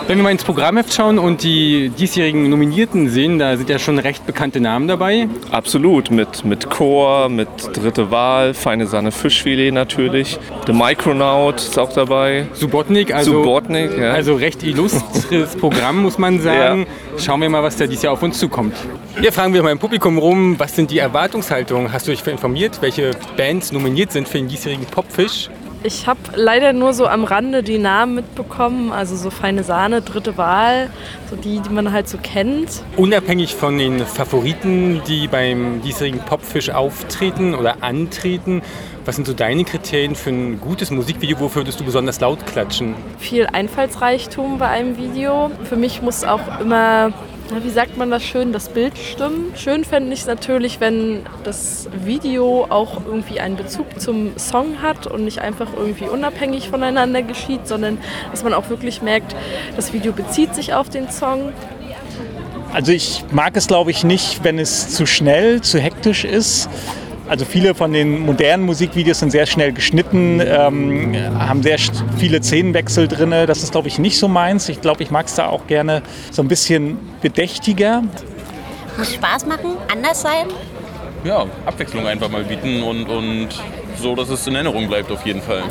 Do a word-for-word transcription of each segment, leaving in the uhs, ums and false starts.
Wenn wir mal ins Programmheft schauen und die diesjährigen Nominierten sehen, da sind ja schon recht bekannte Namen dabei. Absolut, mit, mit Chor, mit Dritte Wahl, Feine Sahne Fischfilet natürlich. The Micronaut ist auch dabei. Subotnik, also, Subotnik, ja. also recht illustres Programm, muss man sagen. Ja. Schauen wir mal, was da dieses Jahr auf uns zukommt. Hier fragen wir mal im Publikum rum, was sind die Erwartungshaltungen? Hast du dich informiert, welche Bands nominiert sind für den diesjährigen Popfisch? Ich habe leider nur so am Rande die Namen mitbekommen, also so Feine Sahne, Dritte Wahl, so die, die man halt so kennt. Unabhängig von den Favoriten, die beim diesjährigen Popfisch auftreten oder antreten, was sind so deine Kriterien für ein gutes Musikvideo? Wofür würdest du besonders laut klatschen? Viel Einfallsreichtum bei einem Video. Für mich muss auch immer, wie sagt man das schön, das Bild stimmen. Schön fände ich es natürlich, wenn das Video auch irgendwie einen Bezug zum Song hat und nicht einfach irgendwie unabhängig voneinander geschieht, sondern dass man auch wirklich merkt, das Video bezieht sich auf den Song. Also ich mag es, glaube ich, nicht, wenn es zu schnell, zu hektisch ist. Also viele von den modernen Musikvideos sind sehr schnell geschnitten, ähm, haben sehr viele Szenenwechsel drin. Das ist, glaube ich, nicht so meins. Ich glaube, ich mag es da auch gerne so ein bisschen bedächtiger. Muss Spaß machen, anders sein. Ja, Abwechslung einfach mal bieten und, und so, dass es in Erinnerung bleibt auf jeden Fall.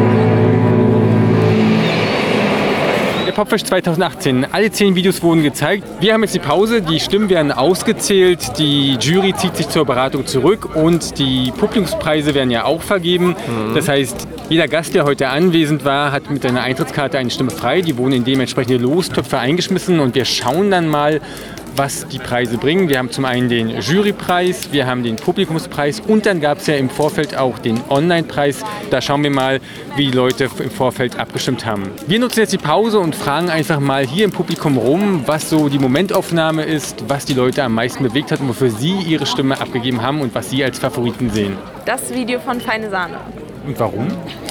Popfisch zwanzig achtzehn. Alle zehn Videos wurden gezeigt. Wir haben jetzt die Pause, die Stimmen werden ausgezählt, die Jury zieht sich zur Beratung zurück und die Publikumspreise werden ja auch vergeben. Mhm. Das heißt, jeder Gast, der heute anwesend war, hat mit seiner Eintrittskarte eine Stimme frei. Die wurden in dementsprechende Lostöpfe eingeschmissen und wir schauen dann mal, was die Preise bringen. Wir haben zum einen den Jurypreis, wir haben den Publikumspreis und dann gab es ja im Vorfeld auch den Online-Preis. Da schauen wir mal, wie die Leute im Vorfeld abgestimmt haben. Wir nutzen jetzt die Pause und fragen einfach mal hier im Publikum rum, was so die Momentaufnahme ist, was die Leute am meisten bewegt hat und wofür sie ihre Stimme abgegeben haben und was sie als Favoriten sehen. Das Video von Feine Sahne. Und warum?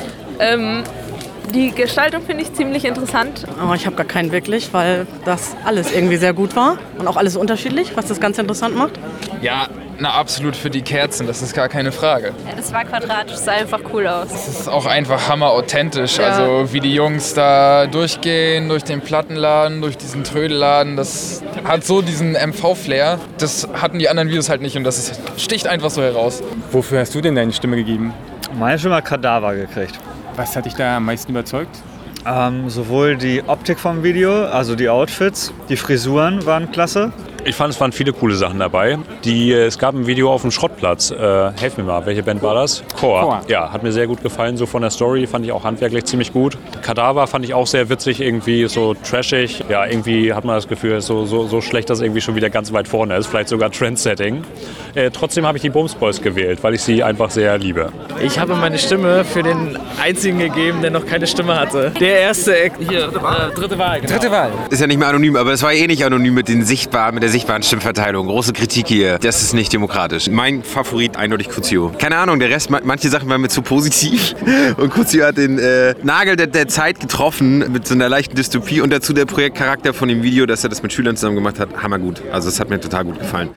Ähm, Die Gestaltung finde ich ziemlich interessant. Aber ich habe gar keinen wirklich, weil das alles irgendwie sehr gut war und auch alles unterschiedlich, was das Ganze interessant macht. Ja, na absolut für die Kerzen, das ist gar keine Frage. Ja, das war quadratisch, sah einfach cool aus. Es ist auch einfach hammer authentisch, Ja. also wie die Jungs da durchgehen, durch den Plattenladen, durch diesen Trödelladen, das hat so diesen M V-Flair, das hatten die anderen Videos halt nicht und das ist, sticht einfach so heraus. Wofür hast du denn deine Stimme gegeben? Meine Stimme hat Kadaver gekriegt. Was hat dich da am meisten überzeugt? Ähm, sowohl die Optik vom Video, also die Outfits, die Frisuren waren klasse. Ich fand, es waren viele coole Sachen dabei. Die, es gab ein Video auf dem Schrottplatz. Äh, helf mir mal, welche Band war das? Chor. Chor. Ja, hat mir sehr gut gefallen. So von der Story fand ich auch handwerklich ziemlich gut. Kadaver fand ich auch sehr witzig, irgendwie so trashig. Ja, irgendwie hat man das Gefühl, so, so, so schlecht, dass irgendwie schon wieder ganz weit vorne ist. Vielleicht sogar Trendsetting. Äh, trotzdem habe ich die Bums Boys gewählt, weil ich sie einfach sehr liebe. Ich habe meine Stimme für den einzigen gegeben, der noch keine Stimme hatte. Der erste, hier, äh, dritte Wahl. Genau. Dritte Wahl. Ist ja nicht mehr anonym, aber es war eh nicht anonym mit, den sichtbar, mit der sichtbaren Stimmverteilung. Große Kritik hier. Das ist nicht demokratisch. Mein Favorit eindeutig Kuzio. Keine Ahnung, der Rest, manche Sachen waren mir zu positiv. Und Kuzio hat den äh, Nagel der, der Zeit getroffen mit so einer leichten Dystopie und dazu der Projektcharakter von dem Video, dass er das mit Schülern zusammen gemacht hat. Hammergut. Also es hat mir total gut gefallen.